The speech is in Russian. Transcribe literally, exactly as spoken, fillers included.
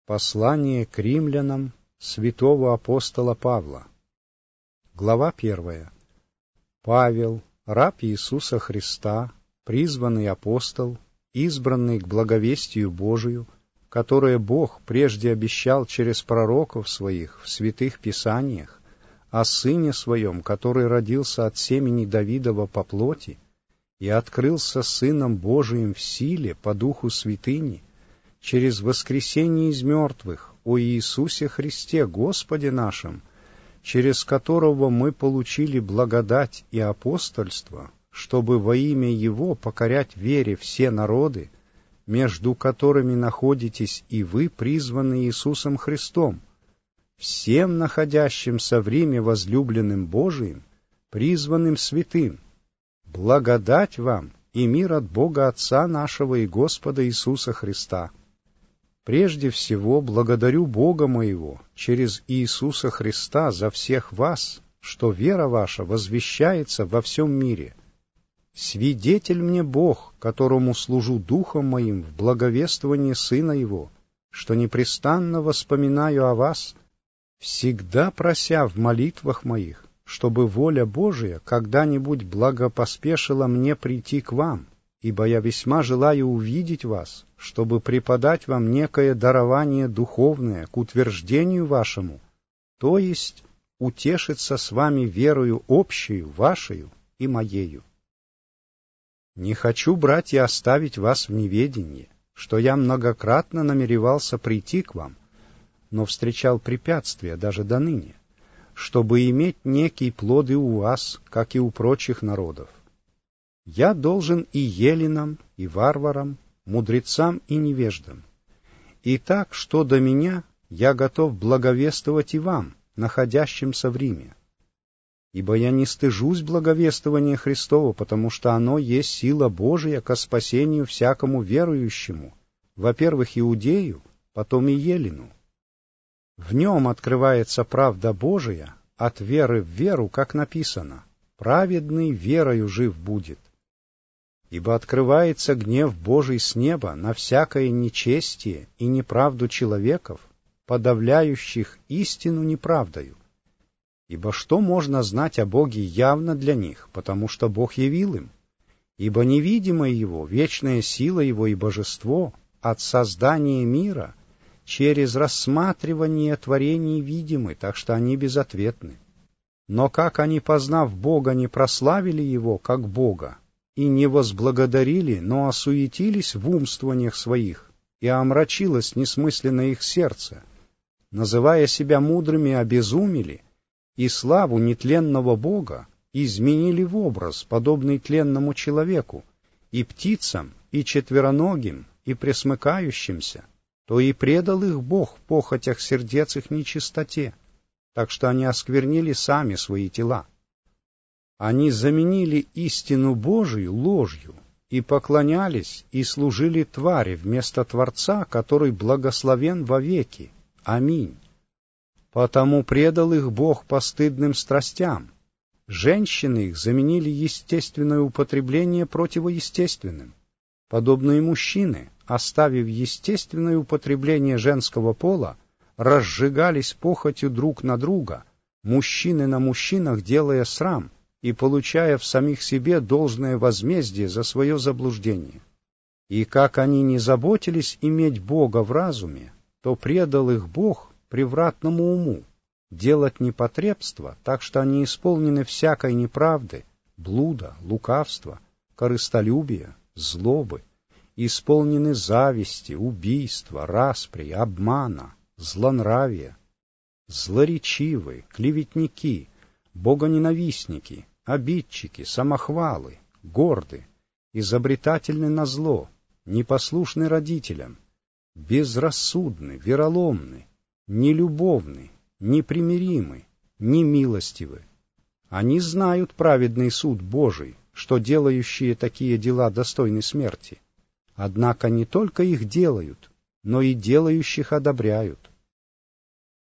Послание к римлянам святого апостола Павла. Глава первая. Павел, раб Иисуса Христа, призванный апостол, избранный к благовестию Божию, которое Бог прежде обещал через пророков своих в святых писаниях, о Сыне Своем, который родился от семени Давидова по плоти и открылся Сыном Божиим в силе по Духу Святыни, через воскресение из мертвых о Иисусе Христе, Господе нашем, через которого мы получили благодать и апостольство, чтобы во имя Его покорять вере все народы, между которыми находитесь и вы, призванные Иисусом Христом, всем находящимся в Риме возлюбленным Божиим, призванным святым, благодать вам и мир от Бога Отца нашего и Господа Иисуса Христа. Прежде всего, благодарю Бога моего через Иисуса Христа за всех вас, что вера ваша возвещается во всем мире. Свидетель мне Бог, которому служу Духом моим в благовествовании Сына Его, что непрестанно воспоминаю о вас, всегда прося в молитвах моих, чтобы воля Божия когда-нибудь благопоспешила мне прийти к вам, ибо я весьма желаю увидеть вас, чтобы преподать вам некое дарование духовное к утверждению вашему, то есть утешиться с вами верою общею вашею и моею. Не хочу, братья, оставить вас в неведении, что я многократно намеревался прийти к вам, но встречал препятствия даже до ныне, чтобы иметь некий плод и у вас, как и у прочих народов. Я должен и еленам, и варварам, мудрецам и невеждам. И так, что до меня, я готов благовествовать и вам, находящимся в Риме. Ибо я не стыжусь благовествования Христова, потому что оно есть сила Божия ко спасению всякому верующему, во-первых, иудею, потом и елену. В нем открывается правда Божия от веры в веру, как написано: «Праведный верою жив будет». Ибо открывается гнев Божий с неба на всякое нечестие и неправду человеков, подавляющих истину неправдою. Ибо что можно знать о Боге явно для них, потому что Бог явил им? Ибо невидимое Его, вечная сила Его и божество от создания мира через рассматривание творений видимы, так что они безответны. Но как они, познав Бога, не прославили Его как Бога, и не возблагодарили, но осуетились в умствованиях своих, и омрачилось несмысленно их сердце, называя себя мудрыми, обезумели, и славу нетленного Бога изменили в образ, подобный тленному человеку, и птицам, и четвероногим, и пресмыкающимся, то и предал их Бог в похотях сердец их нечистоте, так что они осквернили сами свои тела. Они заменили истину Божию ложью и поклонялись и служили твари вместо Творца, который благословен вовеки. Аминь. Потому предал их Бог постыдным страстям. Женщины их заменили естественное употребление противоестественным. Подобные мужчины, оставив естественное употребление женского пола, разжигались похотью друг на друга, мужчины на мужчинах делая срам, и получая в самих себе должное возмездие за свое заблуждение. И как они не заботились иметь Бога в разуме, то предал их Бог превратному уму, делать непотребство, так что они исполнены всякой неправды, блуда, лукавства, корыстолюбия, злобы, исполнены зависти, убийства, распри, обмана, злонравия, злоречивы, клеветники, богоненавистники, обидчики, самохвалы, горды, изобретательны на зло, непослушны родителям, безрассудны, вероломны, нелюбовны, непримиримы, немилостивы. Они знают праведный суд Божий, что делающие такие дела достойны смерти. Однако не только их делают, но и делающих одобряют.